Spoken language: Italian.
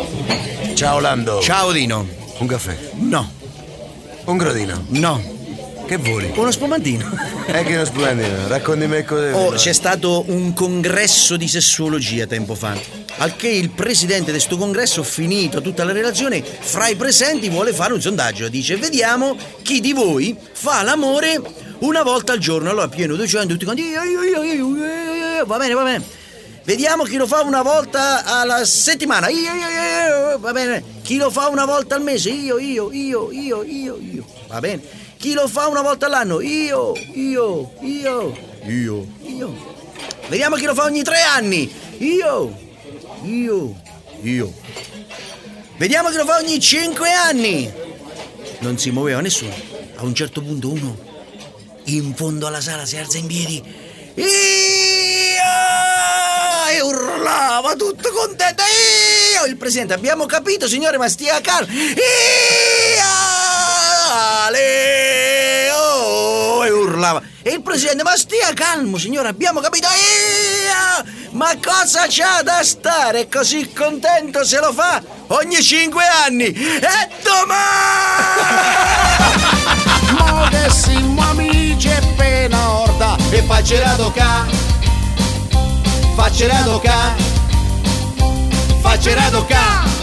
Ciao Lando. Ciao Dino. Un caffè? No. Un gradino? No. Che vuoi? Uno spumantino. Che uno spumantino, raccontami cosa. C'è stato un congresso di sessuologia tempo fa. Al che il presidente di sto congresso, finito tutta la relazione, fra i presenti vuole fare un sondaggio. Dice: vediamo chi di voi fa l'amore una volta al giorno. Allora pieno 200, tutti quanti io. Va bene. Vediamo chi lo fa una volta alla settimana. Io. Va bene. Chi lo fa una volta al mese? Io. Va bene. Chi lo fa una volta all'anno? Io. Vediamo chi lo fa ogni 3 anni. Io. Vediamo chi lo fa ogni 5 anni. Non si muoveva nessuno. A un certo punto uno in fondo alla sala si alza in piedi. Io! E urlava tutto contento. Io! Il presidente: abbiamo capito signore, ma stia calmo. E urlava. E il presidente: ma stia calmo signore, abbiamo capito. Ma cosa c'ha da stare così contento se lo fa ogni 5 anni? E domani! Mo che siamo amici e pena orda e faccela toccare.